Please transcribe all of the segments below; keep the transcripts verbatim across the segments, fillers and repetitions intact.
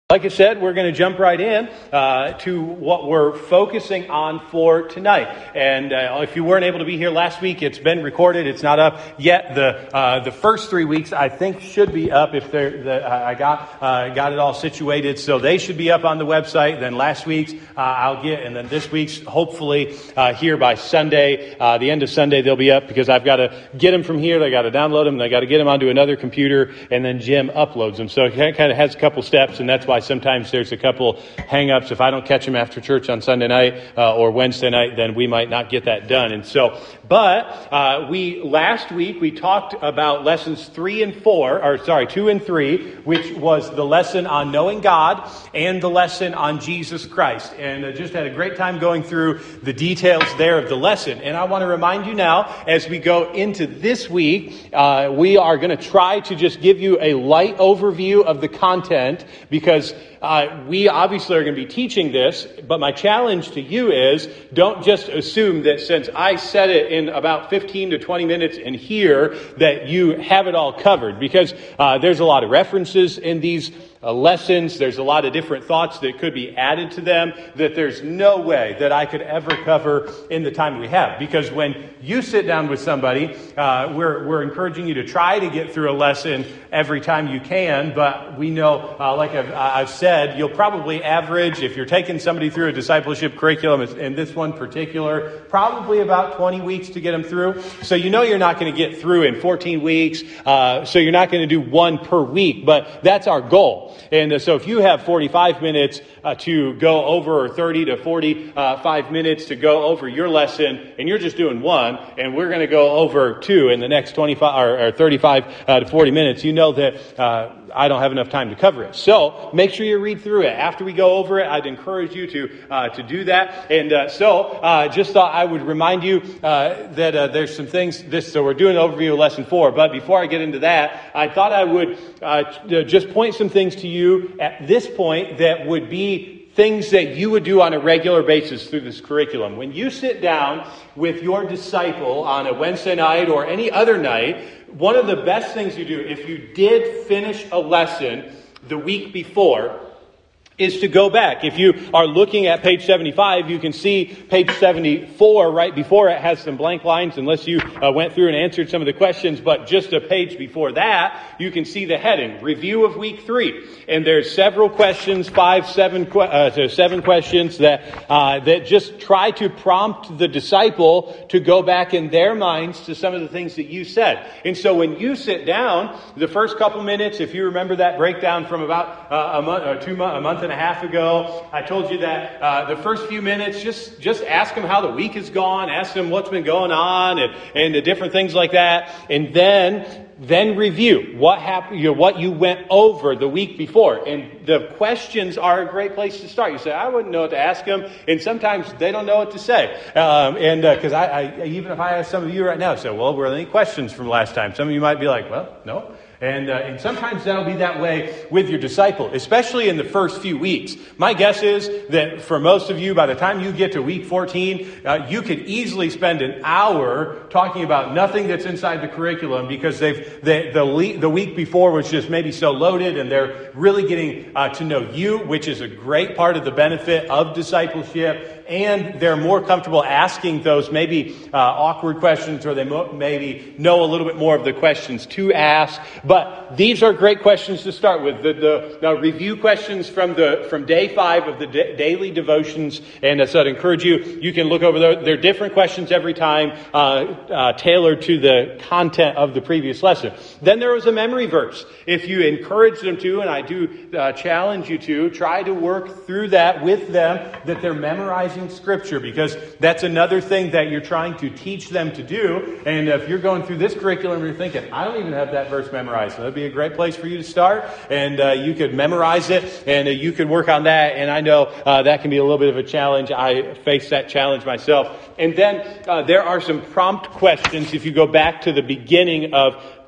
Like I said, we're going to jump right in uh, to what we're focusing on for tonight. And uh, if you weren't able to be here last week, it's been recorded. It's not up yet. The uh, the first three weeks, I think, should be up. If they're, the, I got uh, got it all situated, so they should be up on the website. Then last week's uh, I'll get, and then this week's hopefully uh, here by Sunday, uh, the end of Sunday, they'll be up because I've got to get them from here. I got to download them. And I got to get them onto another computer, and then Jim uploads them. So it kind of has a couple steps, and that's why sometimes there's a couple hang-ups. If I don't catch them after church on Sunday night uh, or Wednesday night, then we might not get that done. And so, but uh, we last week we talked about lessons three and four, or sorry, two and three, which was the lesson on knowing God and the lesson on Jesus Christ. And uh, just had a great time going through the details there of the lesson. And I want to remind you now, as we go into this week, uh, we are going to try to just give you a light overview of the content, because Uh, we obviously are going to be teaching this, but my challenge to you is don't just assume that since I said it in about fifteen to twenty minutes in here that you have it all covered, because uh, there's a lot of references in these Uh, lessons. There's a lot of different thoughts that could be added to them that there's no way that I could ever cover in the time we have. Because when you sit down with somebody, uh, we're we're encouraging you to try to get through a lesson every time you can. But we know, uh, like I've, I've said, you'll probably average, if you're taking somebody through a discipleship curriculum, and this one particular, probably about twenty weeks to get them through. So you know you're not going to get through in fourteen weeks. Uh, so you're not going to do one per week. But that's our goal. And uh, so if you have forty-five minutes uh, to go over, or thirty to forty-five minutes to go over your lesson, and you're just doing one, and we're going to go over two in the next twenty-five or, or thirty-five uh, to forty minutes, you know that uh, I don't have enough time to cover it. So make sure you read through it. After we go over it, I'd encourage you to uh, to do that. And uh, so uh, just thought I would remind you uh, that uh, there's some things. This so we're doing an overview of lesson four. But before I get into that, I thought I would uh, just point some things to you at this point that would be things that you would do on a regular basis through this curriculum. When you sit down with your disciple on a Wednesday night or any other night, one of the best things you do, if you did finish a lesson the week before, is to go back. If you are looking at page seventy-five, you can see page seventy-four right before it has some blank lines, unless you uh, went through and answered some of the questions. But just a page before that, you can see the heading, Review of Week three. And there's several questions, five, seven, uh, so seven questions that uh, that just try to prompt the disciple to go back in their minds to some of the things that you said. And so when you sit down, the first couple minutes, if you remember that breakdown from about uh, a month or two months, a month and a half ago, I told you that uh, the first few minutes, just just ask them how the week has gone, ask them what's been going on, and and the different things like that, and then then review what happened, you know, what you went over the week before. And the questions are a great place to start. You say, I wouldn't know what to ask them, and sometimes they don't know what to say. Um, and because uh, I, I even if I ask some of you right now, say, well, were there any questions from last time? Some of you might be like, well, no. And, uh, and sometimes that'll be that way with your disciple, especially in the first few weeks. My guess is that for most of you, by the time you get to week fourteen, uh, you could easily spend an hour talking about nothing that's inside the curriculum, because they've they, the le- the week before was just maybe so loaded, and they're really getting uh, to know you, which is a great part of the benefit of discipleship. And they're more comfortable asking those maybe uh, awkward questions, or they mo- maybe know a little bit more of the questions to ask. But these are great questions to start with. The, the, the review questions from the from day five of the da- daily devotions. And so I'd encourage you, you can look over those. They're different questions every time, uh, uh, tailored to the content of the previous lesson. Then there was a memory verse. If you encourage them to, and I do uh, challenge you to, try to work through that with them, that they're memorizing Scripture, because that's another thing that you're trying to teach them to do. And if you're going through this curriculum, you're thinking, I don't even have that verse memorized. So that'd be a great place for you to start, and uh, you could memorize it, and uh, you could work on that. And I know uh, that can be a little bit of a challenge. I face that challenge myself. And then uh, there are some prompt questions if you go back to the beginning of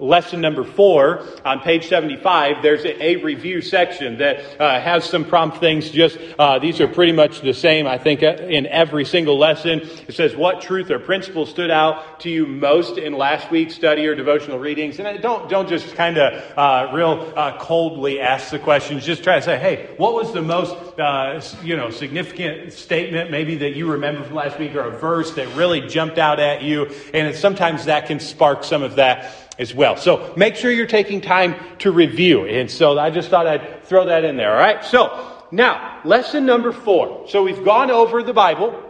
lesson number four on page seventy-five, there's a, a review section that uh, has some prompt things. Just uh, these are pretty much the same, I think, in every single lesson. It says, what truth or principle stood out to you most in last week's study or devotional readings? And don't don't just kind of uh, real uh, coldly ask the questions. Just try to say, hey, what was the most uh, you know significant statement maybe that you remember from last week, or a verse that really jumped out at you? And it's, sometimes that can spark some of that as well. So make sure you're taking time to review. And so I just thought I'd throw that in there. All right. So now, lesson number four. So we've gone over the Bible,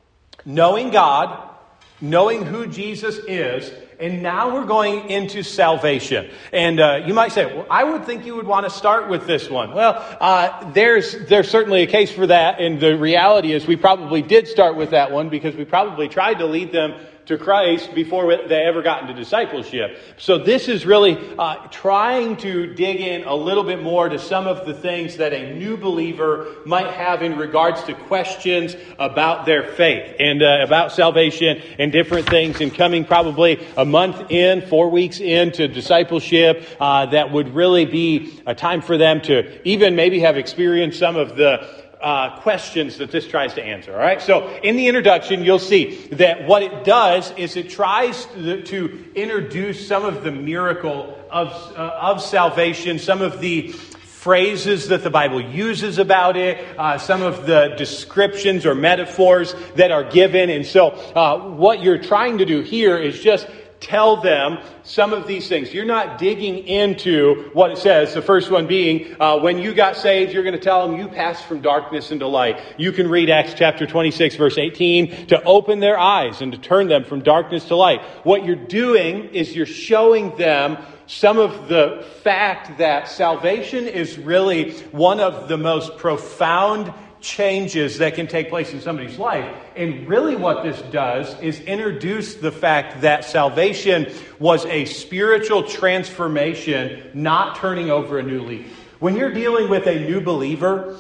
knowing God, knowing who Jesus is, and now we're going into salvation. And uh, you might say, well, I would think you would want to start with this one. Well, uh, there's there's certainly a case for that. And the reality is we probably did start with that one because we probably tried to lead them to Christ before they ever got into discipleship. So this is really uh, trying to dig in a little bit more to some of the things that a new believer might have in regards to questions about their faith and uh, about salvation and different things. And coming probably a month in, four weeks into discipleship, uh, that would really be a time for them to even maybe have experienced some of the Uh, questions that this tries to answer. All right. So in the introduction, you'll see that what it does is it tries to, to introduce some of the miracle of uh, of salvation, some of the phrases that the Bible uses about it, uh, some of the descriptions or metaphors that are given. And so uh, what you're trying to do here is just tell them some of these things. You're not digging into what it says. The first one being, uh, when you got saved, you're going to tell them you passed from darkness into light. You can read Acts chapter twenty-six, verse eighteen, to open their eyes and to turn them from darkness to light. What you're doing is you're showing them some of the fact that salvation is really one of the most profound changes that can take place in somebody's life. And really what this does is introduce the fact that salvation was a spiritual transformation, not turning over a new leaf. When you're dealing with a new believer,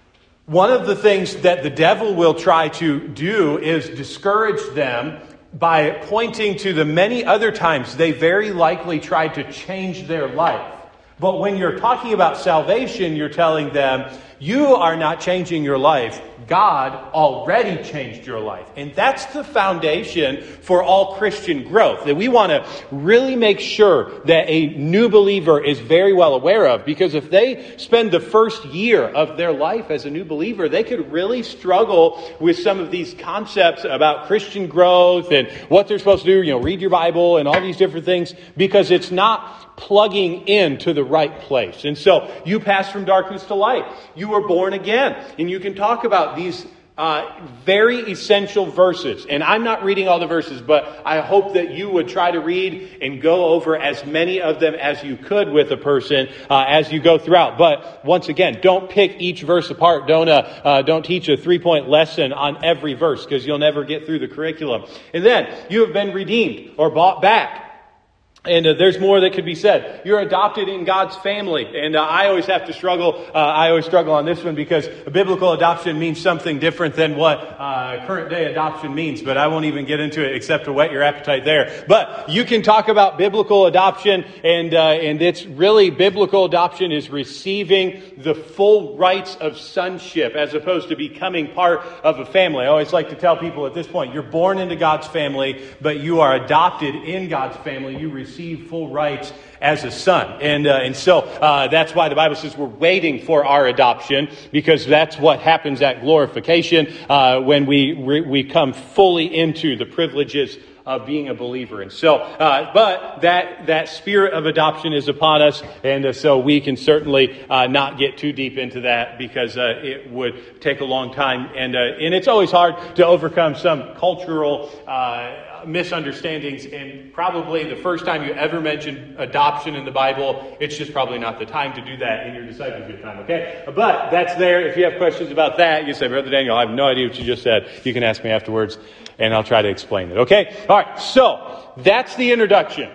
one of the things that the devil will try to do is discourage them by pointing to the many other times they very likely tried to change their life. But when you're talking about salvation, you're telling them, you are not changing your life. God already changed your life. And that's the foundation for all Christian growth that we want to really make sure that a new believer is very well aware of. Because if they spend the first year of their life as a new believer, they could really struggle with some of these concepts about Christian growth and what they're supposed to do, you know, read your Bible and all these different things, because it's not plugging into the right place. And so you pass from darkness to light. You were born again. And you can talk about these uh, very essential verses. And I'm not reading all the verses, but I hope that you would try to read and go over as many of them as you could with a person uh, as you go throughout. But once again, don't pick each verse apart. Don't uh, uh, don't teach a three-point lesson on every verse, because you'll never get through the curriculum. And then you have been redeemed or bought back. And uh, there's more that could be said. You're adopted in God's family. And uh, I always have to struggle. Uh, I always struggle on this one because biblical adoption means something different than what uh, current day adoption means. But I won't even get into it except to whet your appetite there. But you can talk about biblical adoption. And, uh, and it's really biblical adoption is receiving the full rights of sonship as opposed to becoming part of a family. I always like to tell people at this point, you're born into God's family, but you are adopted in God's family. You receive receive full rights as a son. And uh, and so uh, that's why the Bible says we're waiting for our adoption, because that's what happens at glorification uh, when we re- we come fully into the privileges of being a believer. And so, uh, but that that spirit of adoption is upon us, and uh, so we can certainly uh, not get too deep into that, because uh, it would take a long time, and uh, and it's always hard to overcome some cultural Uh, misunderstandings. And probably the first time you ever mention adoption in the Bible, it's just probably not the time to do that in your discipleship time, okay? But that's there. If you have questions about that, you say, Brother Daniel, I have no idea what you just said. You can ask me afterwards, and I'll try to explain it, okay? All right, so that's the introduction.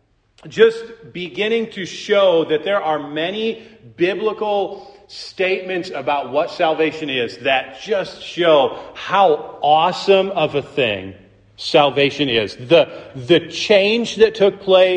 Just beginning to show that there are many biblical statements about what salvation is that just show how awesome of a thing salvation is. The, the change that took place,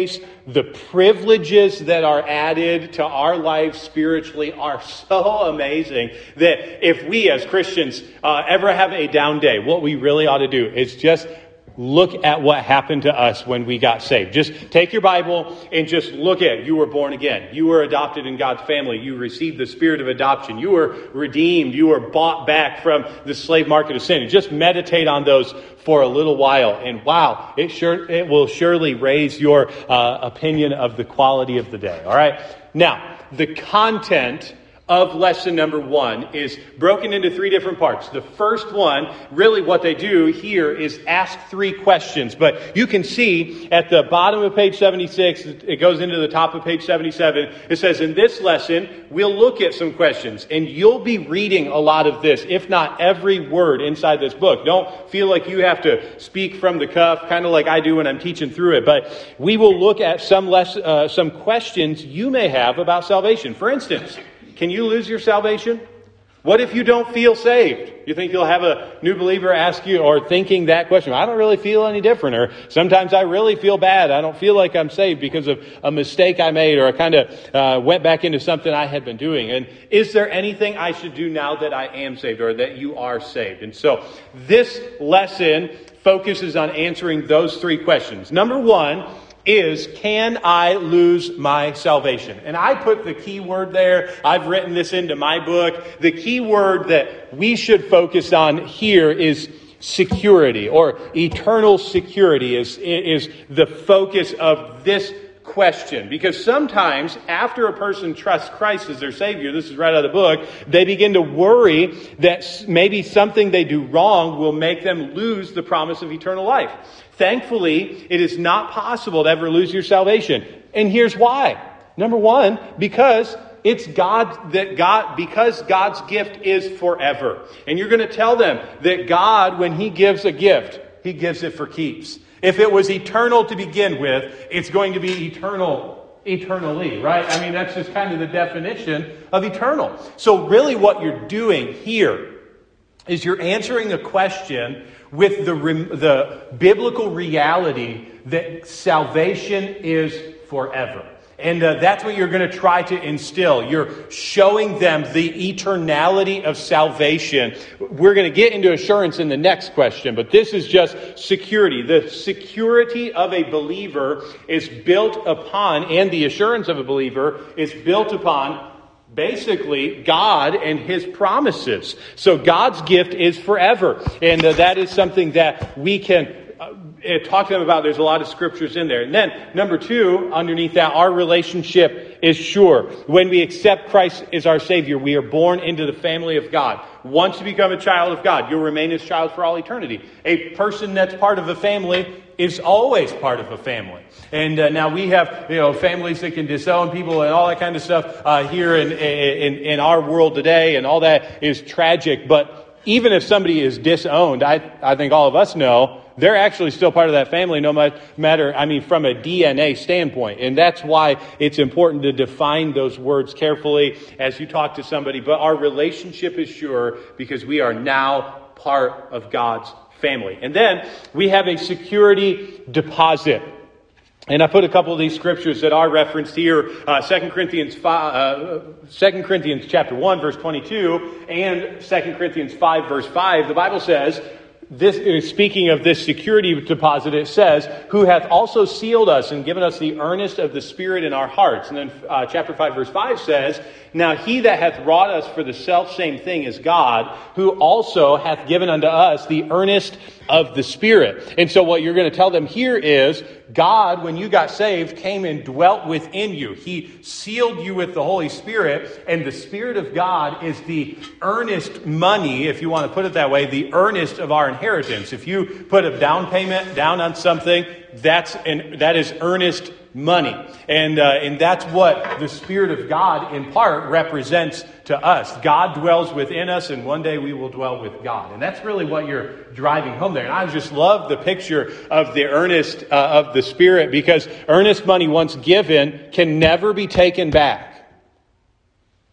the privileges that are added to our lives spiritually are so amazing that if we as Christians uh, ever have a down day, what we really ought to do is just look at what happened to us when we got saved. Just take your Bible and just look at it. You were born again. You were adopted in God's family. You received the spirit of adoption. You were redeemed. You were bought back from the slave market of sin. And just meditate on those for a little while. And wow, it sure it will surely raise your uh, opinion of the quality of the day. All right. Now, the content of lesson number one is broken into three different parts. The first one, really what they do here is ask three questions. But you can see at the bottom of page seventy-six, it goes into the top of page seventy-seven. It says, in this lesson, we'll look at some questions. And you'll be reading a lot of this, if not every word inside this book. Don't feel like you have to speak from the cuff, kind of like I do when I'm teaching through it. But we will look at some less, uh, some questions you may have about salvation. For instance, can you lose your salvation? What if you don't feel saved? You think you'll have a new believer ask you, or thinking that question, I don't really feel any different, or sometimes I really feel bad. I don't feel like I'm saved because of a mistake I made, or I kind of uh, went back into something I had been doing. And is there anything I should do now that I am saved, or that you are saved? And so this lesson focuses on answering those three questions. Number one is, can I lose my salvation? And I put the key word there. I've written this into my book. The key word that we should focus on here is security, or eternal security is, is the focus of this question. Because sometimes after a person trusts Christ as their Savior, this is right out of the book, they begin to worry that maybe something they do wrong will make them lose the promise of eternal life. Thankfully, it is not possible to ever lose your salvation. And here's why. Number one, because it's God that God, because God's gift is forever. And you're going to tell them that God, when He gives a gift, He gives it for keeps. If it was eternal to begin with, it's going to be eternal, eternally, right? I mean, that's just kind of the definition of eternal. So really what you're doing here is you're answering a question with the, the biblical reality that salvation is forever. And uh, that's what you're going to try to instill. You're showing them the eternality of salvation. We're going to get into assurance in the next question, but this is just security. The security of a believer is built upon, and the assurance of a believer is built upon, basically, God and His promises. So God's gift is forever. And uh, that is something that we can uh, talk to them about. There's a lot of scriptures in there. And then, number two, underneath that, our relationship is sure. When we accept Christ as our Savior, we are born into the family of God. Once you become a child of God, you'll remain His child for all eternity. A person that's part of a family is always part of a family. And uh, now we have, you know, families that can disown people and all that kind of stuff uh, here in, in in our world today, and all that is tragic. But even if somebody is disowned, I I think all of us know they're actually still part of that family, no matter, I mean, from a D N A standpoint. And that's why it's important to define those words carefully as you talk to somebody. But our relationship is sure because we are now part of God's family. And then we have a security deposit. And I put a couple of these scriptures that are referenced here, uh, Second Corinthians five, uh, Second Corinthians chapter one, verse twenty-two, and Second Corinthians five, verse five. The Bible says, this, speaking of this security deposit, it says, who hath also sealed us and given us the earnest of the Spirit in our hearts. And then uh, chapter five, verse five says, now he that hath wrought us for the selfsame thing is God, who also hath given unto us the earnest of the Spirit. And so what you're going to tell them here is, God, when you got saved, came and dwelt within you. He sealed you with the Holy Spirit, and the Spirit of God is the earnest money, if you want to put it that way, the earnest of our inheritance. If you put a down payment down on something, that's an, that is earnest money. And uh, and that's what the Spirit of God in part represents to us. God dwells within us, and one day we will dwell with God. And that's really what you're driving home there. And I just love the picture of the earnest uh, of the Spirit, because earnest money once given can never be taken back.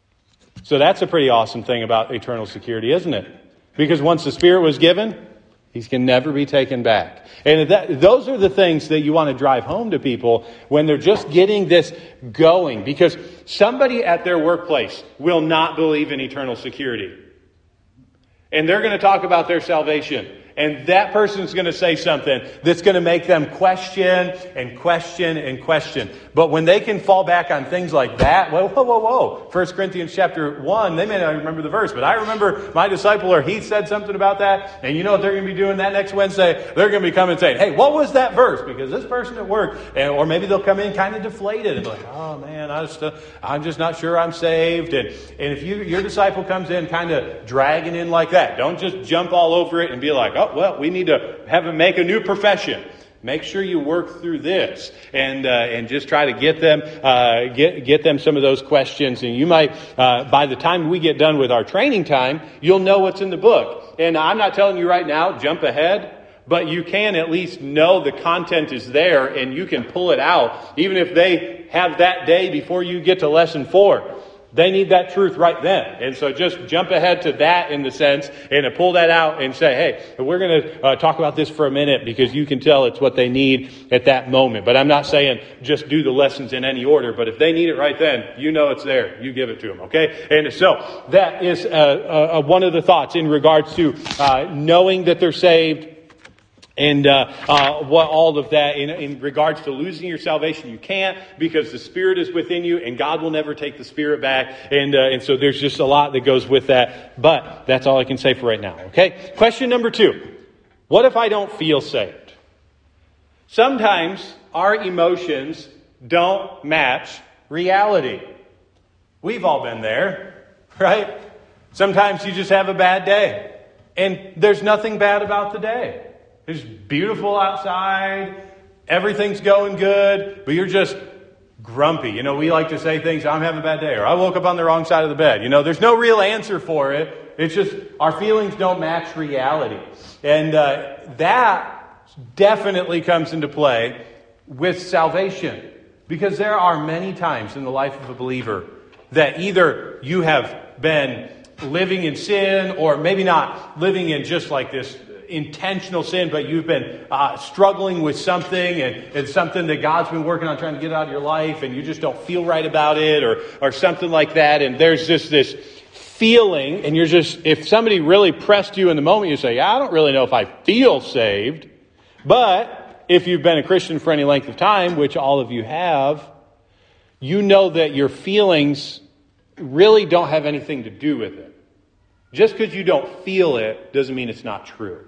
So that's a pretty awesome thing about eternal security, isn't it? Because once the Spirit was given, He can never be taken back. And that, those are the things that you want to drive home to people when they're just getting this going. Because somebody at their workplace will not believe in eternal security. And they're going to talk about their salvation. And that person's going to say something that's going to make them question and question and question. But when they can fall back on things like that, whoa, whoa, whoa, whoa. First Corinthians chapter one, they may not remember the verse, but I remember my disciple or Heath said something about that. And you know what they're going to be doing that next Wednesday? They're going to be coming and saying, hey, what was that verse? Because this person at work, and, or maybe they'll come in kind of deflated and be like, oh man, I just, uh, I'm just not sure I'm saved. And, and if you, your disciple comes in kind of dragging in like that, don't just jump all over it and be like, oh, well, we need to have him make a new profession. Make sure you work through this and uh, and just try to get them uh, get get them some of those questions. And you might, uh, by the time we get done with our training time, you'll know what's in the book. And I'm not telling you right now, jump ahead, but you can at least know the content is there and you can pull it out, even if they have that day before you get to lesson four. They need that truth right then. And so just jump ahead to that in the sense and pull that out and say, hey, we're going to uh, talk about this for a minute because you can tell it's what they need at that moment. But I'm not saying just do the lessons in any order. But if they need it right then, you know it's there. You give it to them, okay? And so that is uh, uh, one of the thoughts in regards to uh, knowing that they're saved. And uh, uh, what all of that in, in regards to losing your salvation, you can't because the Spirit is within you, and God will never take the Spirit back. And uh, and so there's just a lot that goes with that. But that's all I can say for right now. Okay. Question number two: what if I don't feel saved? Sometimes our emotions don't match reality. We've all been there, right? Sometimes you just have a bad day, and there's nothing bad about the day. It's beautiful outside. Everything's going good, but you're just grumpy. You know, we like to say things, I'm having a bad day, or I woke up on the wrong side of the bed. You know, there's no real answer for it. It's just our feelings don't match reality. And uh, that definitely comes into play with salvation. Because there are many times in the life of a believer that either you have been living in sin, or maybe not living in just like this intentional sin, but you've been uh, struggling with something and it's something that God's been working on trying to get out of your life, and you just don't feel right about it, or or something like that. And there's just this feeling, and you're just, if somebody really pressed you in the moment, you say, yeah, I don't really know if I feel saved. But if you've been a Christian for any length of time, which all of you have, you know that your feelings really don't have anything to do with it. Just because you don't feel it doesn't mean it's not true.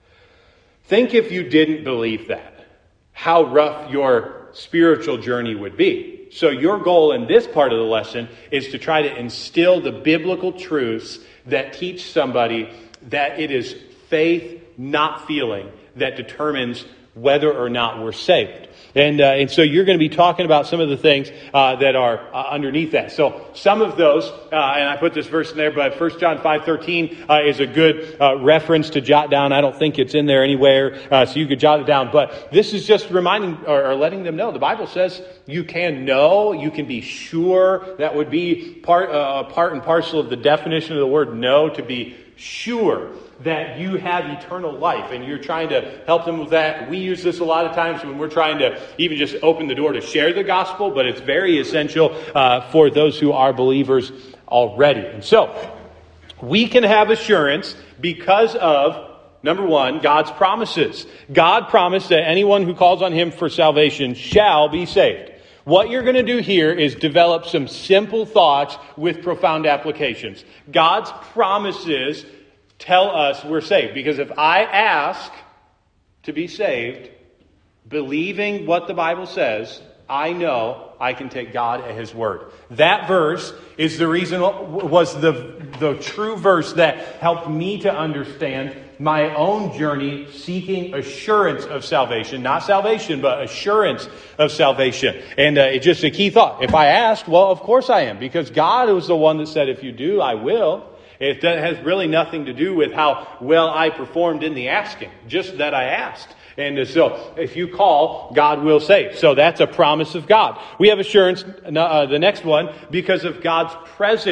Think if you didn't believe that, how rough your spiritual journey would be. So your goal in this part of the lesson is to try to instill the biblical truths that teach somebody that it is faith, not feeling, that determines whether or not we're saved. And uh, and so you're going to be talking about some of the things uh, that are uh, underneath that. So some of those, uh, and I put this verse in there, but First John five thirteen uh, is a good uh, reference to jot down. I don't think it's in there anywhere, uh, so you could jot it down. But this is just reminding or, or letting them know. The Bible says you can know, you can be sure. That would be part uh, part and parcel of the definition of the word know, to be sure that you have eternal life, and you're trying to help them with that. We use this a lot of times when we're trying to even just open the door to share the gospel, but it's very essential uh, for those who are believers already. And so we can have assurance because of, number one, God's promises. God promised that anyone who calls on Him for salvation shall be saved. What you're going to do here is develop some simple thoughts with profound applications. God's promises tell us we're saved. Because if I ask to be saved, believing what the Bible says, I know I can take God at His word. That verse is the reason, was the, the true verse that helped me to understand my own journey seeking assurance of salvation. Not salvation, but assurance of salvation. And uh, it's just a key thought. If I ask, well, of course I am. Because God was the one that said, if you do, I will. It has really nothing to do with how well I performed in the asking. Just that I asked. And so if you call, God will save. So that's a promise of God. We have assurance, uh, the next one, because of God's presence.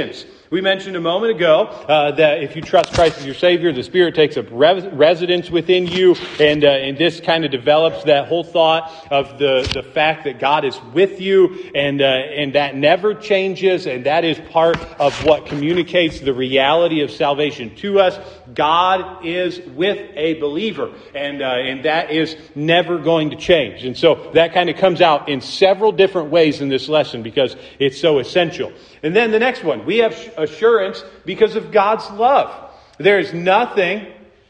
We mentioned a moment ago uh, that if you trust Christ as your Savior, the Spirit takes up res- residence within you, and uh, and this kind of develops that whole thought of the, the fact that God is with you, and uh, and that never changes, and that is part of what communicates the reality of salvation to us. God is with a believer, and uh, and that is never going to change. And so that kind of comes out in several different ways in this lesson because it's so essential. And then the next one, we have assurance because of God's love. There is nothing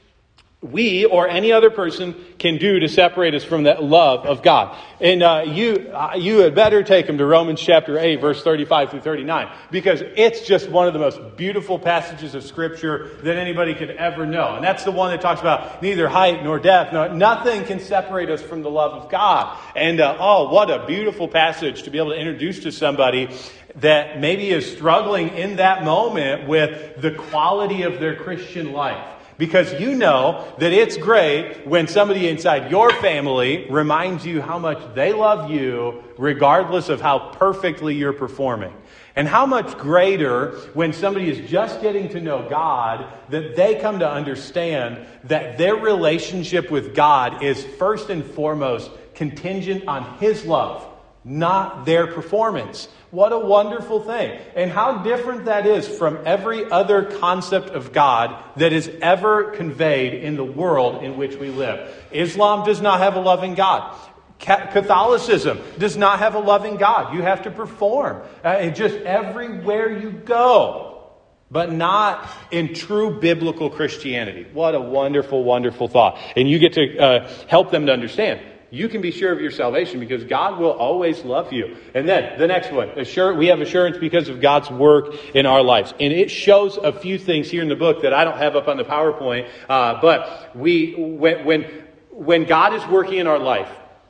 we or any other person can do to separate us from that love of God. And uh, you uh, you had better take them to Romans chapter eight, verse thirty-five through thirty-nine, because it's just one of the most beautiful passages of Scripture that anybody could ever know. And that's the one that talks about neither height nor depth. No, nothing can separate us from the love of God. And uh, oh, what a beautiful passage to be able to introduce to somebody that maybe is struggling in that moment with the quality of their Christian life. Because you know that it's great when somebody inside your family reminds you how much they love you, regardless of how perfectly you're performing. And how much greater when somebody is just getting to know God, that they come to understand that their relationship with God is first and foremost contingent on His love, not their performance. What a wonderful thing. And how different that is from every other concept of God that is ever conveyed in the world in which we live. Islam does not have a loving God. Catholicism does not have a loving God. You have to perform. Uh, just everywhere you go. But not in true biblical Christianity. What a wonderful, wonderful thought. And you get to uh, help them to understand. You can be sure of your salvation because God will always love you. And then the next one, assure, we have assurance because of God's work in our lives. And it shows a few things here in the book that I don't have up on the PowerPoint. Uh, but we, when, when, when God is working in our life,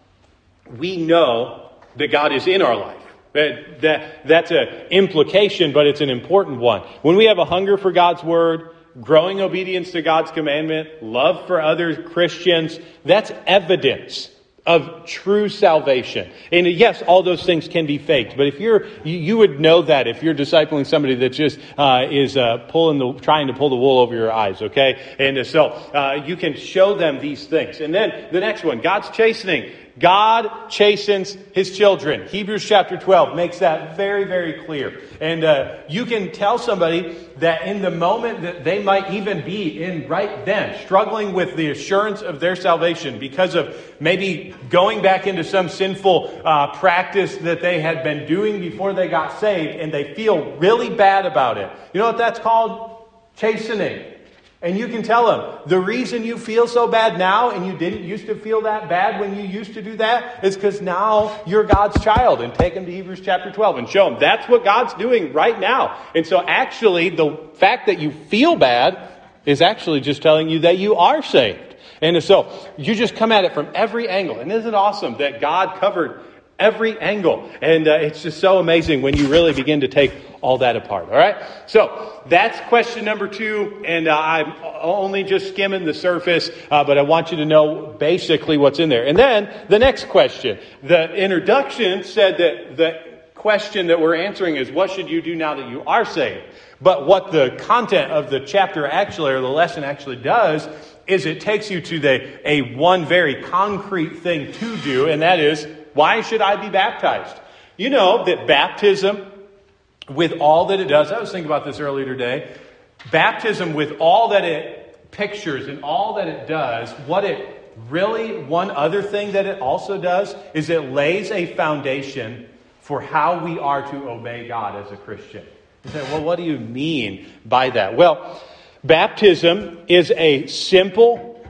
we know that God is in our life. That, that, that's an implication, but it's an important one. When we have a hunger for God's word, growing obedience to God's commandment, love for other Christians, that's evidence of true salvation. And yes, all those things can be faked. But if you're, you, you would know that if you're discipling somebody that just uh, is uh, pulling the, trying to pull the wool over your eyes, okay? And uh, so uh, you can show them these things. And then the next one, God's chastening. God chastens His children. Hebrews chapter twelve makes that very, very clear. And uh, you can tell somebody that in the moment that they might even be in right then, struggling with the assurance of their salvation because of maybe going back into some sinful uh, practice that they had been doing before they got saved, and they feel really bad about it. You know what that's called? Chastening. And you can tell them, the reason you feel so bad now and you didn't used to feel that bad when you used to do that is because now you're God's child. And take them to Hebrews chapter twelve and show them that's what God's doing right now. And so actually the fact that you feel bad is actually just telling you that you are saved. And so you just come at it from every angle. And isn't it awesome that God covered every angle? And uh, it's just so amazing when you really begin to take all that apart. All right. So that's question number two. And uh, I'm only just skimming the surface, uh, but I want you to know basically what's in there. And then the next question. The introduction said that the question that we're answering is, what should you do now that you are saved? But what the content of the chapter actually, or the lesson actually does, is it takes you to the a one very concrete thing to do, and that is, why should I be baptized? You know that baptism, with all that it does, I was thinking about this earlier today, baptism with all that it pictures and all that it does, what it really, one other thing that it also does is it lays a foundation for how we are to obey God as a Christian. You say, well, what do you mean by that? Well, baptism is a simple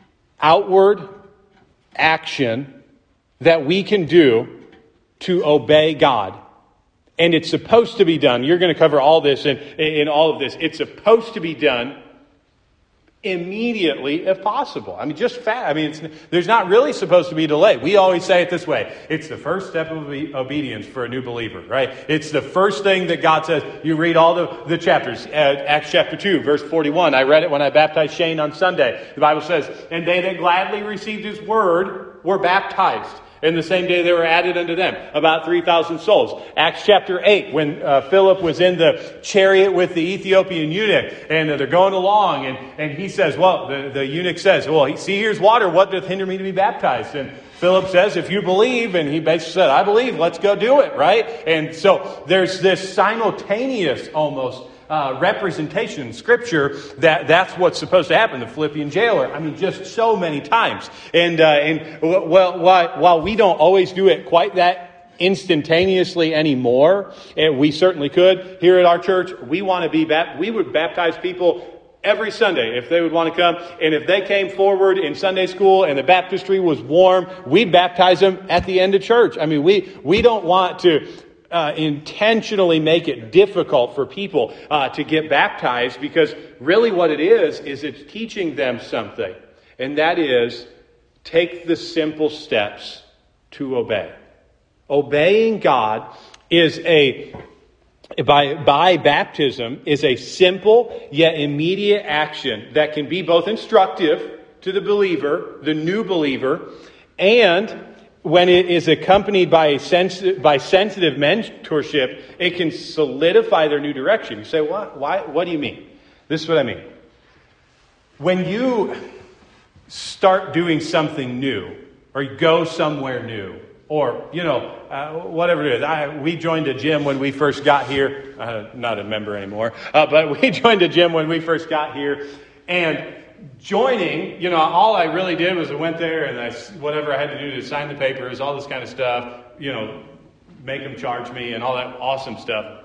outward action that we can do to obey God. And it's supposed to be done. You're going to cover all this in, in all of this. It's supposed to be done immediately if possible. I mean, just fast. I mean, it's, there's not really supposed to be a delay. We always say it this way. It's the first step of obedience for a new believer, right? It's the first thing that God says. You read all the, the chapters. Uh, Acts chapter two, verse forty-one. I read it when I baptized Shane on Sunday. The Bible says, and they that gladly received His word were baptized. And the same day they were added unto them, about three thousand souls. Acts chapter eight, when uh, Philip was in the chariot with the Ethiopian eunuch, and uh, they're going along, and, and he says, well, the, the eunuch says, well, see, here's water. What doth hinder me to be baptized? And Philip says, if you believe, and he basically said, I believe, let's go do it, right? And so there's this simultaneous almost uh, representation in Scripture that that's what's supposed to happen. The Philippian jailer, I mean, just so many times. And, uh, and well, while, while we don't always do it quite that instantaneously anymore, and we certainly could here at our church, we want to be, bap- we would baptize people every Sunday, if they would want to come. And if they came forward in Sunday school and the baptistry was warm, we'd baptize them at the end of church. I mean, we, we don't want to uh, intentionally make it difficult for people uh, to get baptized, because really what it is, is it's teaching them something. And that is, take the simple steps to obey. Obeying God is a By, by baptism is a simple yet immediate action that can be both instructive to the believer, the new believer, and when it is accompanied by a sensitive, by sensitive mentorship, it can solidify their new direction. You say, what? Why? What do you mean? This is what I mean. When you start doing something new, or you go somewhere new, or, you know, uh, whatever it is. I, we joined a gym when we first got here. Uh, not a member anymore. Uh, but we joined a gym when we first got here. And joining, you know, all I really did was I went there and I, whatever I had to do to sign the papers, all this kind of stuff, you know, make them charge me and all that awesome stuff.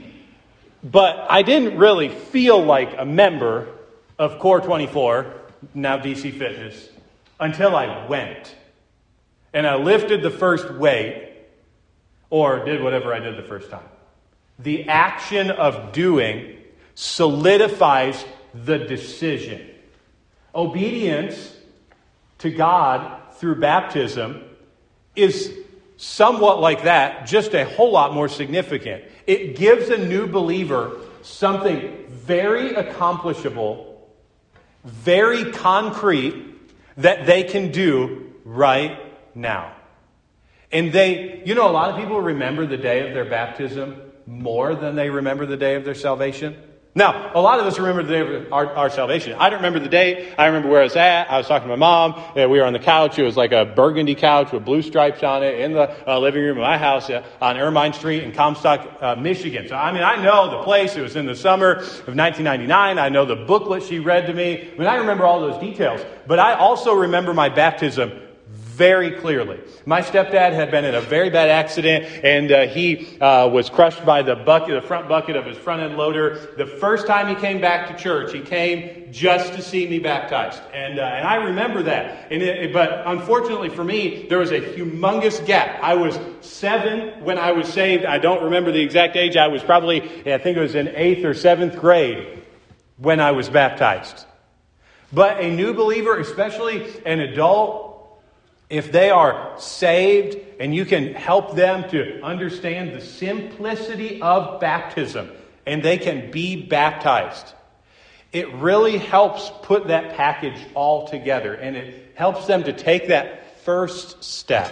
But I didn't really feel like a member of Core twenty-four, now D C Fitness, until I went. And I lifted the first weight, or did whatever I did the first time. The action of doing solidifies the decision. Obedience to God through baptism is somewhat like that, just a whole lot more significant. It gives a new believer something very accomplishable, very concrete, that they can do right now. And they, you know, a lot of people remember the day of their baptism more than they remember the day of their salvation. Now, a lot of us remember the day of our, our salvation. I don't remember the day. I remember where I was at. I was talking to my mom. Uh, we were on the couch. It was like a burgundy couch with blue stripes on it in the uh, living room of my house uh, on Ermine Street in Comstock, uh, Michigan. So, I mean, I know the place. It was in the summer of nineteen ninety-nine. I know the booklet she read to me. I mean, I remember all those details. But I also remember my baptism very clearly. My stepdad had been in a very bad accident, and uh, he uh, was crushed by the bucket, the front bucket of his front end loader. The first time he came back to church, he came just to see me baptized, and uh, and I remember that. And it, but unfortunately for me, there was a humongous gap. I was seven when I was saved. I don't remember the exact age. I was probably, I think it was in eighth or seventh grade when I was baptized. But a new believer, especially an adult, if they are saved and you can help them to understand the simplicity of baptism and they can be baptized, it really helps put that package all together, and it helps them to take that first step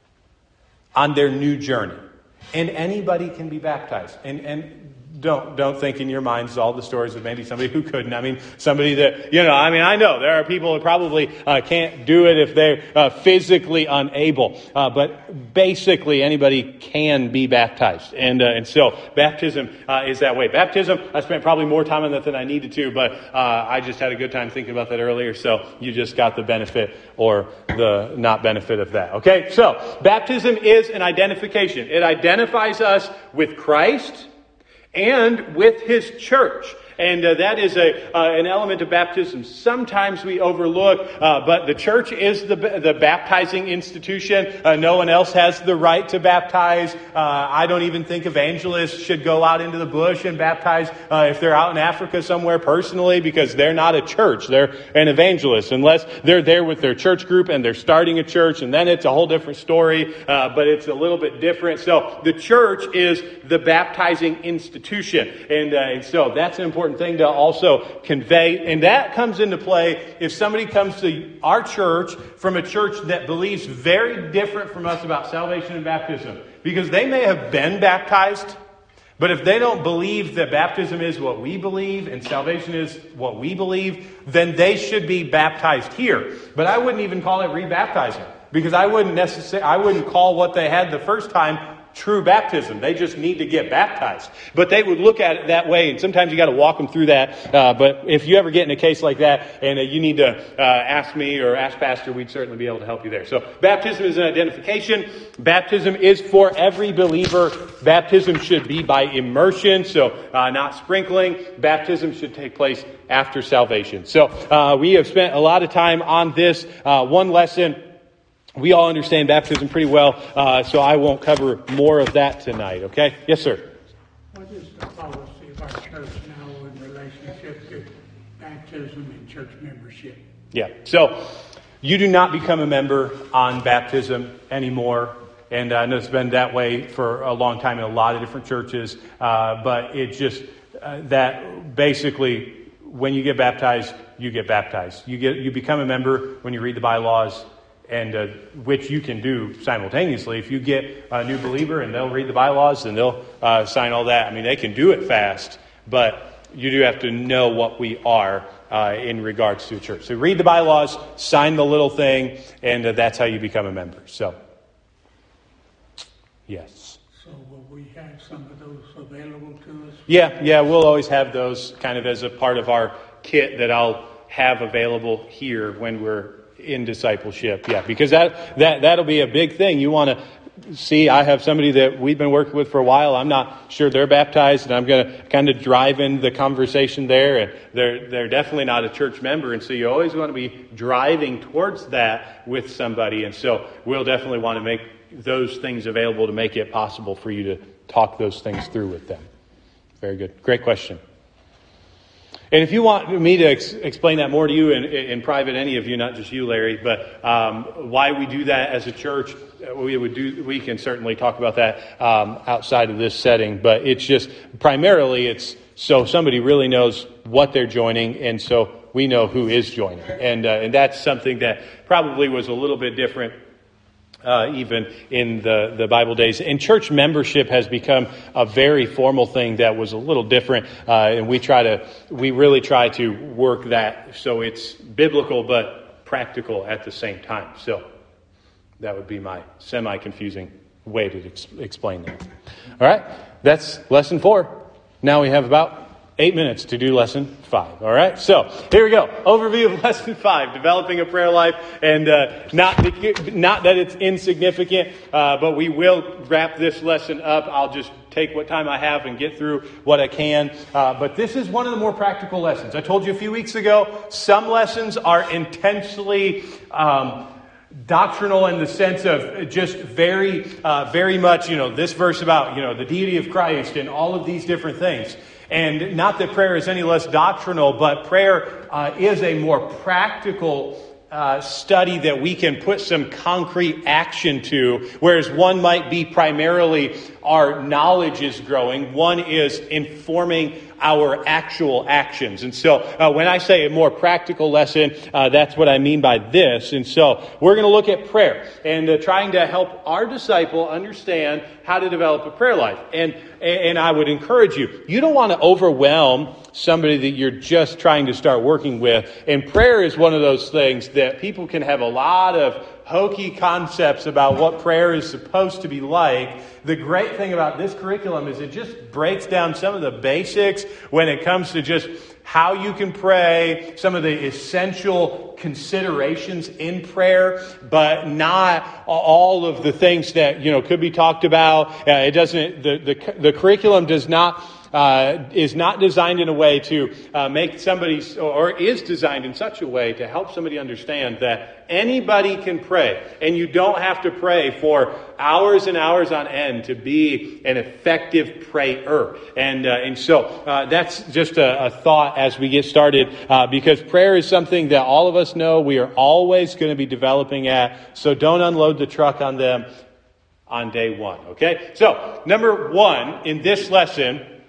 on their new journey. And anybody can be baptized. And and Don't don't think in your minds all the stories of maybe somebody who couldn't. I mean, somebody that, you know, I mean, I know there are people who probably uh, can't do it if they're uh, physically unable. Uh, but basically, anybody can be baptized. And uh, and so baptism uh, is that way. Baptism, I spent probably more time on that than I needed to, but uh, I just had a good time thinking about that earlier. So you just got the benefit or the not benefit of that. Okay, so baptism is an identification. It identifies us with Christ and with His church. And uh, that is a uh, an element of baptism sometimes we overlook, uh, but the church is the the baptizing institution. Uh, no one else has the right to baptize. Uh, I don't even think evangelists should go out into the bush and baptize uh, if they're out in Africa somewhere personally, because they're not a church. They're an evangelist, unless they're there with their church group and they're starting a church, and then it's a whole different story, uh, but it's a little bit different. So the church is the baptizing institution, and, uh, and so that's an important important thing to also convey. And that comes into play if somebody comes to our church from a church that believes very different from us about salvation and baptism. Because they may have been baptized, but if they don't believe that baptism is what we believe and salvation is what we believe, then they should be baptized here. But I wouldn't even call it rebaptizing, because I wouldn't necessarily, I wouldn't call what they had the first time true baptism. They just need to get baptized. But they would look at it that way, and sometimes you got to walk them through that. Uh, but if you ever get in a case like that, and uh, you need to uh, ask me or ask Pastor, we'd certainly be able to help you there. So baptism is an identification. Baptism is for every believer. Baptism should be by immersion, so uh, not sprinkling. Baptism should take place after salvation. So uh, we have spent a lot of time on this uh, one lesson. We all understand baptism pretty well, uh, so I won't cover more of that tonight, okay? Yes, sir? What is the policy of our church now in relationship to baptism and church membership? Yeah, so you do not become a member on baptism anymore. And I know it's been that way for a long time in a lot of different churches. Uh, but it's just uh, that basically when you get baptized, you get baptized. You get you become a member when you read the bylaws, and uh, which you can do simultaneously. If you get a new believer and they'll read the bylaws and they'll uh, sign all that, I mean, they can do it fast, but you do have to know what we are uh, in regards to a church. So read the bylaws, sign the little thing, and uh, that's how you become a member. So, yes. So will we have some of those available to us? Yeah, yeah, we'll always have those kind of as a part of our kit that I'll have available here when we're in discipleship. Yeah, because that, that, that'll be a big thing. You want to see, I have somebody that we've been working with for a while. I'm not sure they're baptized, and I'm going to kind of drive in the conversation there. And they're, they're definitely not a church member. And so you always want to be driving towards that with somebody. And so we'll definitely want to make those things available to make it possible for you to talk those things through with them. Very good. Great question. And if you want me to ex- explain that more to you in, in private, any of you, not just you, Larry, but um, why we do that as a church, we would do. We can certainly talk about that um, outside of this setting. But it's just primarily it's so somebody really knows what they're joining, and so we know who is joining, and uh, and that's something that probably was a little bit different. Uh, even in the, the Bible days. And church membership has become a very formal thing that was a little different. Uh, and we try to, we really try to work that so it's biblical but practical at the same time. So that would be my semi-confusing way to ex- explain that. All right, that's lesson four. Now we have about eight minutes to do lesson five. All right. So here we go. Overview of lesson five, developing a prayer life. And uh, not, not that it's insignificant, uh, but we will wrap this lesson up. I'll just take what time I have and get through what I can. Uh, but this is one of the more practical lessons. I told you a few weeks ago, some lessons are intensely um, doctrinal in the sense of just very, uh, very much, you know, this verse about, you know, the deity of Christ and all of these different things. And not that prayer is any less doctrinal, but prayer uh, is a more practical uh, study that we can put some concrete action to. Whereas one might be primarily our knowledge is growing. One is informing our actual actions. And so uh, when I say a more practical lesson, uh, that's what I mean by this. And so we're going to look at prayer and uh, trying to help our disciple understand how to develop a prayer life. And and I would encourage you, you don't want to overwhelm somebody that you're just trying to start working with. And prayer is one of those things that people can have a lot of hokey concepts about what prayer is supposed to be like. The great thing about this curriculum is it just breaks down some of the basics when it comes to just how you can pray, some of the essential considerations in prayer, but not all of the things that, you know, could be talked about. Uh, it doesn't, the, the, the curriculum does not Uh, is not designed in a way to uh, make somebody, or is designed in such a way to help somebody understand that anybody can pray. And you don't have to pray for hours and hours on end to be an effective prayer. And uh, and so uh, that's just a, a thought as we get started, uh, because prayer is something that all of us know we are always going to be developing at. So don't unload the truck on them on day one. Okay? So number one in this lesson,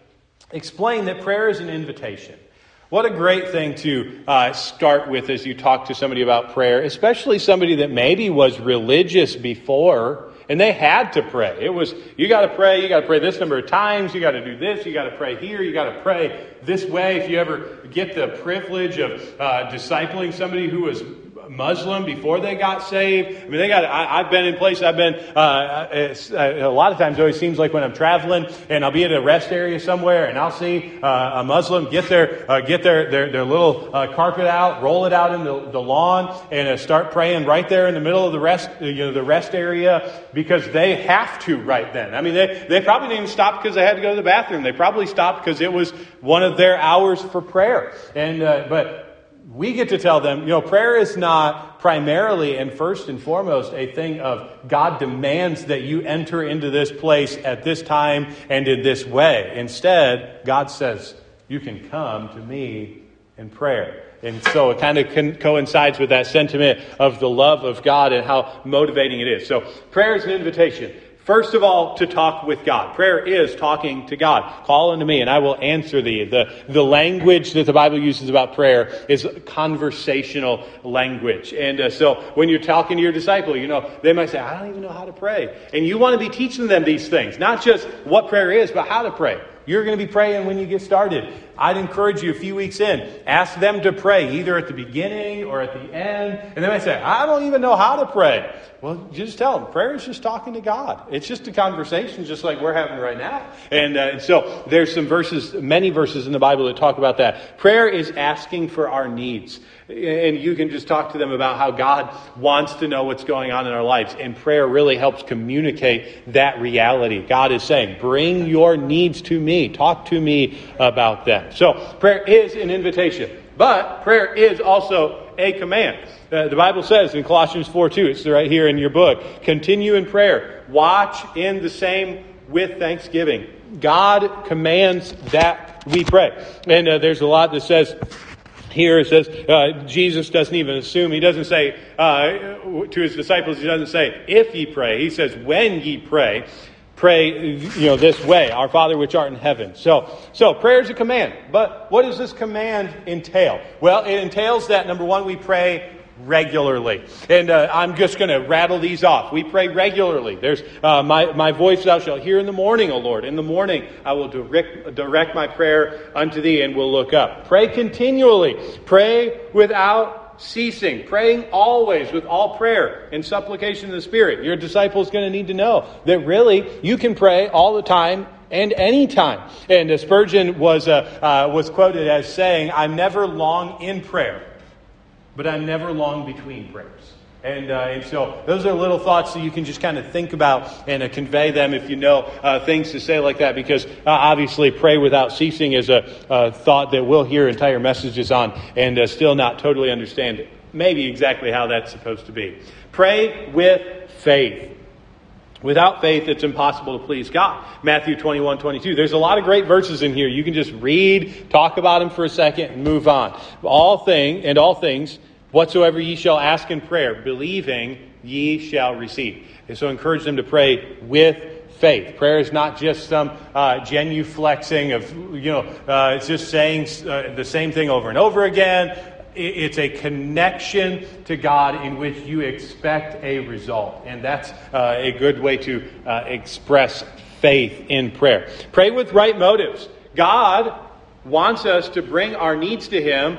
explain that prayer is an invitation. What a great thing to uh, start with as you talk to somebody about prayer, especially somebody that maybe was religious before and they had to pray. It was, you got to pray, you got to pray this number of times, you got to do this, you got to pray here, you got to pray this way. If you ever get the privilege of uh, discipling somebody who was Muslim before they got saved. I mean, they got. I, I've been in places. I've been uh, it's, uh, a lot of times. It always seems like when I'm traveling and I'll be at a rest area somewhere and I'll see uh, a Muslim get their uh, get their their, their little uh, carpet out, roll it out in the, the lawn, and uh, start praying right there in the middle of the rest you know the rest area because they have to right then. I mean, they they probably didn't even stop because they had to go to the bathroom. They probably stopped because it was one of their hours for prayer. And uh, but. We get to tell them, you know, prayer is not primarily and first and foremost a thing of God demands that you enter into this place at this time and in this way. Instead, God says, you can come to me in prayer. And so it kind of con- coincides with that sentiment of the love of God and how motivating it is. So prayer is an invitation. First of all, to talk with God. Prayer is talking to God. Call unto me and I will answer thee. The, the language that the Bible uses about prayer is conversational language. And uh, so when you're talking to your disciple, you know, they might say, I don't even know how to pray. And you want to be teaching them these things. Not just what prayer is, but how to pray. You're going to be praying when you get started. I'd encourage you a few weeks in, ask them to pray either at the beginning or at the end. And they might say, I don't even know how to pray. Well, you just tell them, prayer is just talking to God. It's just a conversation just like we're having right now. And, uh, and so there's some verses, many verses in the Bible that talk about that. Prayer is asking for our needs. And you can just talk to them about how God wants to know what's going on in our lives. And prayer really helps communicate that reality. God is saying, bring your needs to me. Talk to me about them. So prayer is an invitation. But prayer is also a command. Uh, the Bible says in Colossians four two, it's right here in your book, continue in prayer. Watch in the same with thanksgiving. God commands that we pray. And uh, there's a lot that says... Here it says, uh, Jesus doesn't even assume. He doesn't say uh, to his disciples, he doesn't say, if ye pray. He says, when ye pray, pray, you know, this way, our Father which art in heaven. So, so prayer is a command. But what does this command entail? Well, it entails that, number one, we pray regularly. And uh, I'm just going to rattle these off. We pray regularly. There's uh, my, my voice thou shalt hear in the morning, O Lord. In the morning I will direct, direct my prayer unto thee and will look up. Pray continually. Pray without ceasing. Praying always with all prayer and supplication in the Spirit. Your disciple is going to need to know that really you can pray all the time and any time. And uh, Spurgeon was, uh, uh, was quoted as saying, I'm never long in prayer, but I'm never long between prayers. And, uh, and so those are little thoughts that you can just kind of think about and uh, convey them if you know uh, things to say like that. Because uh, obviously pray without ceasing is a, a thought that we'll hear entire messages on and uh, still not totally understand maybe exactly how that's supposed to be. Pray with faith. Without faith, it's impossible to please God. Matthew twenty-one twenty-two. There's a lot of great verses in here. You can just read, talk about them for a second, and move on. All thing and all things, whatsoever ye shall ask in prayer, believing ye shall receive. And so encourage them to pray with faith. Prayer is not just some uh, genuflexing of, you know, uh, it's just saying uh, the same thing over and over again. It's a connection to God in which you expect a result. And that's uh, a good way to uh, express faith in prayer. Pray with right motives. God wants us to bring our needs to Him,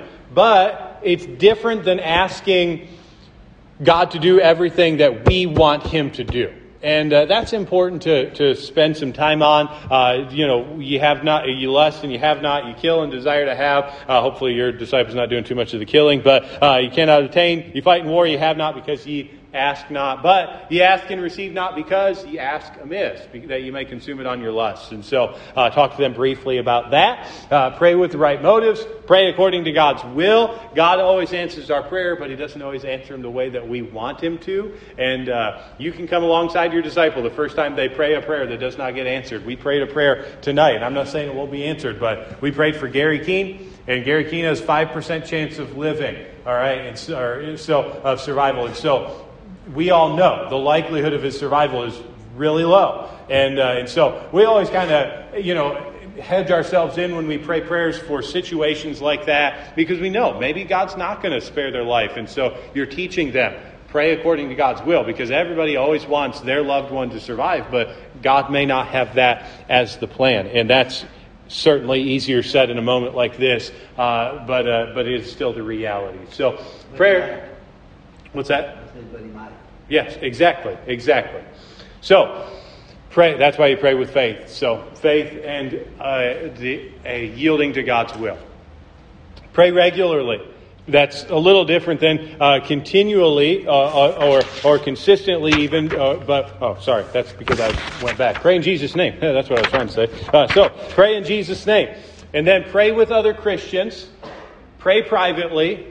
but it's different than asking God to do everything that we want Him to do. And uh, that's important to, to spend some time on. Uh, you know, you have not, you lust and you have not, you kill and desire to have. Uh, hopefully your disciple's not doing too much of the killing, but uh, you cannot attain. You fight in war, you have not because ye ask not. But ye ask and receive not because ye ask amiss, that you may consume it on your lusts. And so uh, talk to them briefly about that. Uh, pray with the right motives. Pray according to God's will. God always answers our prayer, but He doesn't always answer them the way that we want Him to. And uh, you can come alongside your disciple the first time they pray a prayer that does not get answered. We prayed a prayer tonight, and I'm not saying it won't be answered, but we prayed for Gary Keene, and Gary Keene has five percent chance of living, all right, and so, or, so of survival. And so we all know the likelihood of his survival is really low. And uh, and so we always kind of, you know, hedge ourselves in when we pray prayers for situations like that, because we know maybe God's not going to spare their life. And so you're teaching them, pray according to God's will, because everybody always wants their loved one to survive, but God may not have that as the plan. And that's certainly easier said in a moment like this, uh, but uh, but it is still the reality. So prayer, what's that? Yes, exactly, exactly. So pray. That's why you pray with faith. So faith and uh, the a yielding to God's will. Pray regularly. That's a little different than uh, continually uh, or or consistently even. Uh, but oh, sorry, that's because I went back. Pray in Jesus' name. Yeah, that's what I was trying to say. Uh, so pray in Jesus' name, and then pray with other Christians. Pray privately.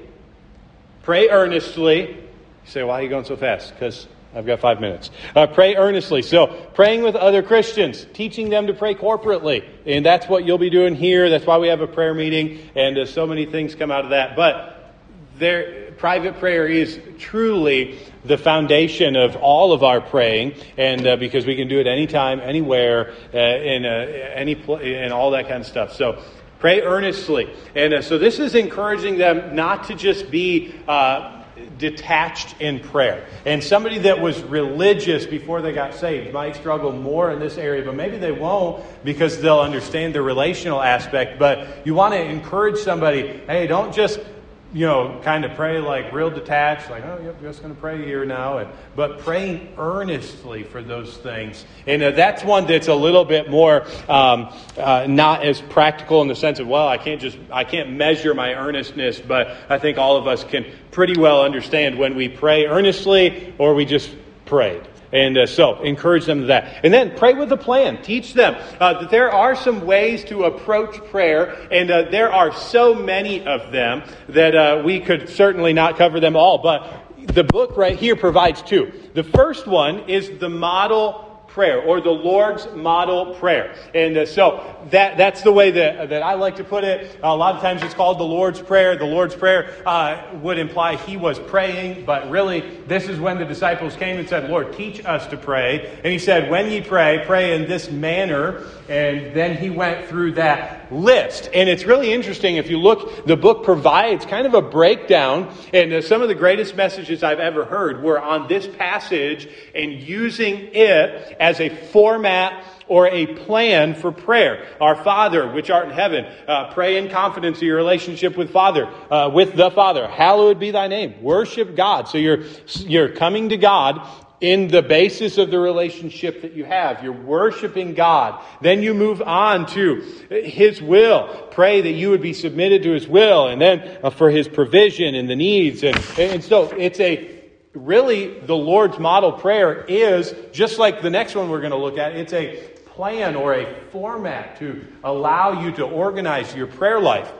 Pray earnestly. You say, why are you going so fast? Because I've got five minutes. Uh, pray earnestly. So praying with other Christians, teaching them to pray corporately. And that's what you'll be doing here. That's why we have a prayer meeting. And uh, so many things come out of that. But their private prayer is truly the foundation of all of our praying. And uh, because we can do it anytime, anywhere, uh, in, uh, any pl- and all that kind of stuff. So pray earnestly. And uh, so this is encouraging them not to just be Uh, detached in prayer. And somebody that was religious before they got saved might struggle more in this area, but maybe they won't because they'll understand the relational aspect. But you want to encourage somebody, hey, don't just, you know, kind of pray like real detached, like, oh, yep, just going to pray here now. And, but praying earnestly for those things. And uh, that's one that's a little bit more um, uh, not as practical in the sense of, well, I can't just, I can't measure my earnestness, but I think all of us can pretty well understand when we pray earnestly or we just prayed. And uh, so, encourage them to that. And then, pray with a plan. Teach them uh, that there are some ways to approach prayer. And uh, there are so many of them that uh, we could certainly not cover them all. But the book right here provides two. The first one is the model prayer, or the Lord's model prayer. And uh, so that that's the way that, that I like to put it. A lot of times it's called the Lord's Prayer. The Lord's Prayer uh, would imply he was praying, but really this is when the disciples came and said, Lord, teach us to pray. And he said, when ye pray, pray in this manner. And then he went through that list. And it's really interesting. If you look, the book provides kind of a breakdown. And uh, some of the greatest messages I've ever heard were on this passage and using it as a format or a plan for prayer. Our Father, which art in heaven, uh, pray in confidence of your relationship with Father, uh, with the Father. Hallowed be thy name. Worship God. So you're you're coming to God in the basis of the relationship that you have. You're worshiping God. Then you move on to His will. Pray that you would be submitted to His will, and then uh, for His provision and the needs. And, and so it's a Really, the Lord's model prayer is, just like the next one we're going to look at, it's a plan or a format to allow you to organize your prayer life.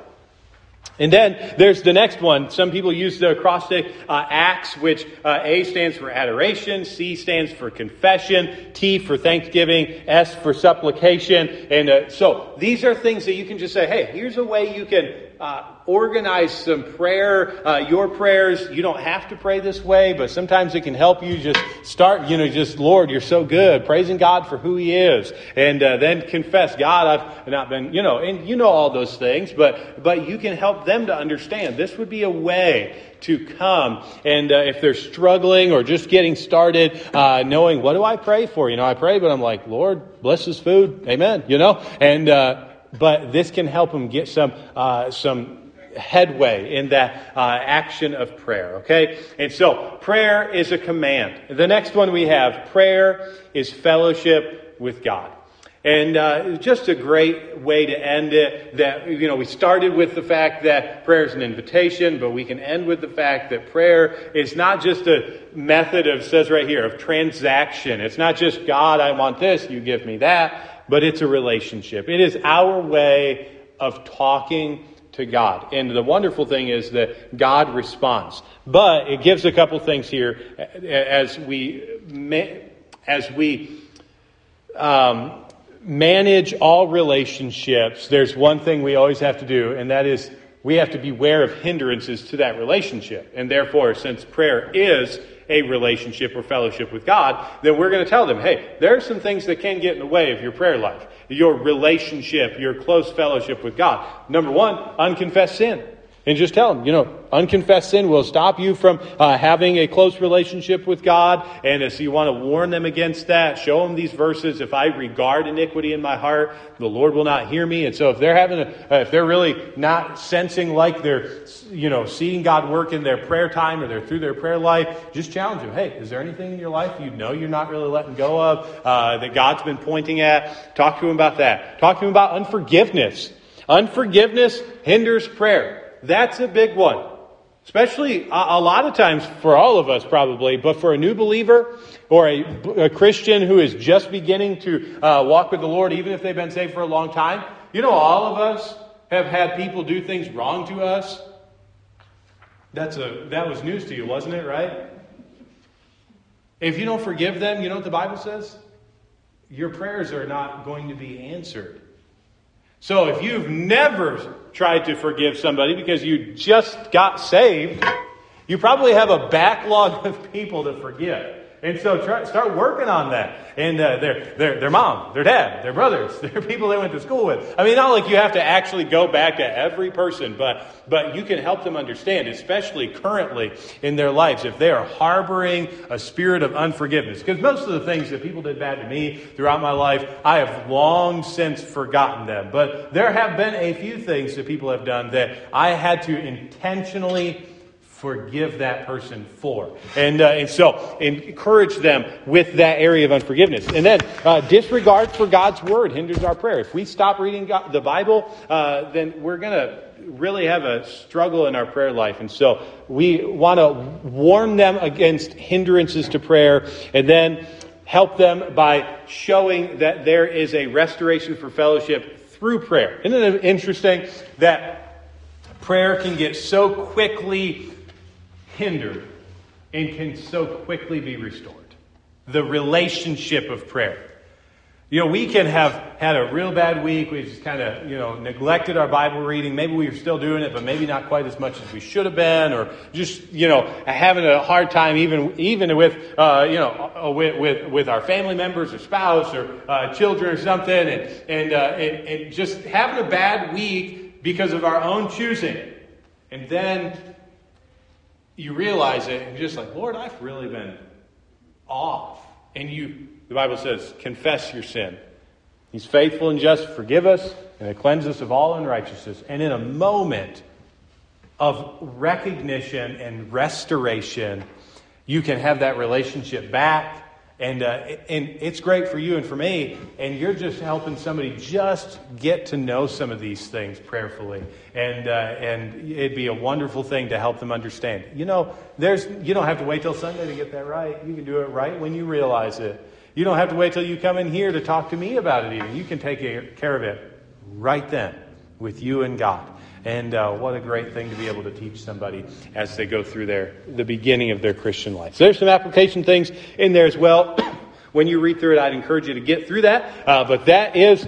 And then there's the next one. Some people use the acrostic uh, ACTS, which uh, A stands for adoration, C stands for confession, T for thanksgiving, S for supplication. And uh, so these are things that you can just say, hey, here's a way you can uh, organize some prayer, uh, your prayers. You don't have to pray this way, but sometimes it can help you just start, you know, just, Lord, you're so good, praising God for who He is. And uh, then confess, God, I've not been, you know, and you know all those things, but but you can help them to understand. This would be a way to come. And uh, if they're struggling or just getting started, uh, knowing, what do I pray for? You know, I pray, but I'm like, Lord, bless this food. Amen. You know, and uh, but this can help them get some uh, some headway in that uh, action of prayer. Okay. And so prayer is a command. The next one we have, prayer is fellowship with God. And uh, just a great way to end it. That, you know, we started with the fact that prayer is an invitation, but we can end with the fact that prayer is not just a method of, says right here, of transaction. It's not just, God, I want this, you give me that. But it's a relationship. It is our way of talking to God. And the wonderful thing is that God responds. But it gives a couple things here as we as we um, manage all relationships. There's one thing we always have to do, and that is we have to beware of hindrances to that relationship. And therefore, since prayer is a relationship or fellowship with God, then we're going to tell them, hey, there are some things that can get in the way of your prayer life, your relationship, your close fellowship with God. Number one, unconfessed sin. And just tell them, you know, unconfessed sin will stop you from uh, having a close relationship with God. And so you want to warn them against that. Show them these verses. If I regard iniquity in my heart, the Lord will not hear me. And so if they're having, a, uh, if they're really not sensing like they're, you know, seeing God work in their prayer time or they're through their prayer life, just challenge them. Hey, is there anything in your life you know you're not really letting go of, uh, that God's been pointing at? Talk to them about that. Talk to them about unforgiveness. Unforgiveness hinders prayer. That's a big one. Especially a, a lot of times for all of us probably, but for a new believer or a, a Christian who is just beginning to uh, walk with the Lord, even if they've been saved for a long time, you know, all of us have had people do things wrong to us. That's a that was news to you, wasn't it, right? If you don't forgive them, you know what the Bible says? Your prayers are not going to be answered. So if you've never tried to forgive somebody because you just got saved, you probably have a backlog of people to forgive. And so try, start working on that. And uh, their, their, their mom, their dad, their brothers, their people they went to school with. I mean, not like you have to actually go back to every person, but, but you can help them understand, especially currently in their lives, if they are harboring a spirit of unforgiveness. Because most of the things that people did bad to me throughout my life, I have long since forgotten them. But there have been a few things that people have done that I had to intentionally forgive that person for. And, uh, and so encourage them with that area of unforgiveness. And then uh, disregard for God's word hinders our prayer. If we stop reading God, the Bible, uh, then we're going to really have a struggle in our prayer life. And so we want to warn them against hindrances to prayer, and then help them by showing that there is a restoration for fellowship through prayer. Isn't it interesting that prayer can get so quickly hindered and can so quickly be restored? The relationship of prayer. You know, we can have had a real bad week. We just kind of, you know, neglected our Bible reading. Maybe we were still doing it, but maybe not quite as much as we should have been, or just, you know, having a hard time even even with, uh, you know, with, with with our family members or spouse or uh, children or something, and and, uh, and and just having a bad week because of our own choosing, and then you realize it, and you're just like, Lord, I've really been off. And you, the Bible says, confess your sin. He's faithful and just to forgive us and to cleanse us of all unrighteousness. And in a moment of recognition and restoration, you can have that relationship back. And uh, and it's great for you and for me. And you're just helping somebody just get to know some of these things prayerfully. And uh, and it'd be a wonderful thing to help them understand. You know, there's you don't have to wait till Sunday to get that right. You can do it right when you realize it. You don't have to wait till you come in here to talk to me about it even. You can take care of it right then with you and God. And uh, what a great thing to be able to teach somebody as they go through their the beginning of their Christian life. So there's some application things in there as well. When you read through it, I'd encourage you to get through that. Uh, but that is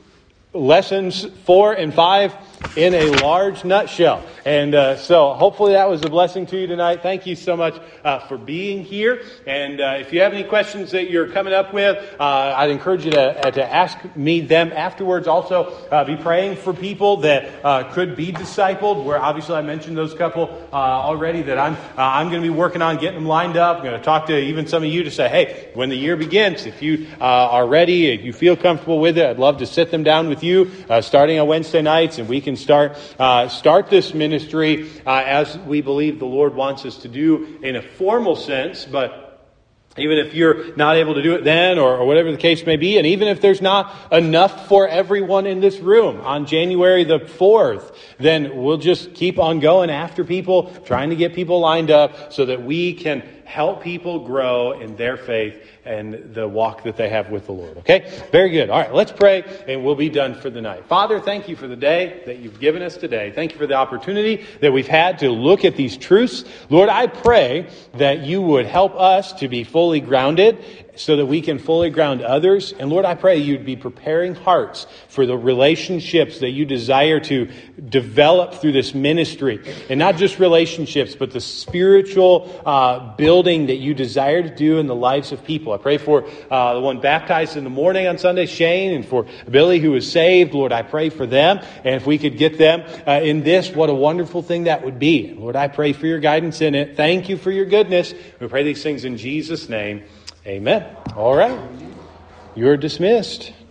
lessons four and five in a large nutshell. And uh, so hopefully that was a blessing to you tonight. Thank you so much uh, for being here. And uh, if you have any questions that you're coming up with, uh, I'd encourage you to, uh, to ask me them afterwards. Also, uh, be praying for people that uh, could be discipled. Where obviously I mentioned those couple uh, already that I'm uh, I'm going to be working on getting them lined up. I'm going to talk to even some of you to say, hey, when the year begins, if you uh, are ready, if you feel comfortable with it, I'd love to sit them down with you uh, starting on Wednesday nights, and we can start uh, start this ministry uh, as we believe the Lord wants us to do in a formal sense. But even if you're not able to do it then, or, or whatever the case may be, and even if there's not enough for everyone in this room on January the fourth, then we'll just keep on going after people, trying to get people lined up so that we can help people grow in their faith and the walk that they have with the Lord. Okay? Very good. All right, let's pray and we'll be done for the night. Father, thank you for the day that you've given us today. Thank you for the opportunity that we've had to look at these truths. Lord, I pray that you would help us to be fully grounded so that we can fully ground others. And Lord, I pray you'd be preparing hearts for the relationships that you desire to develop through this ministry. And not just relationships, but the spiritual uh, building that you desire to do in the lives of people. I pray for uh, the one baptized in the morning on Sunday, Shane, and for Billy who is saved. Lord, I pray for them. And if we could get them uh, in this, what a wonderful thing that would be. Lord, I pray for your guidance in it. Thank you for your goodness. We pray these things in Jesus' name. Amen. All right. You're dismissed.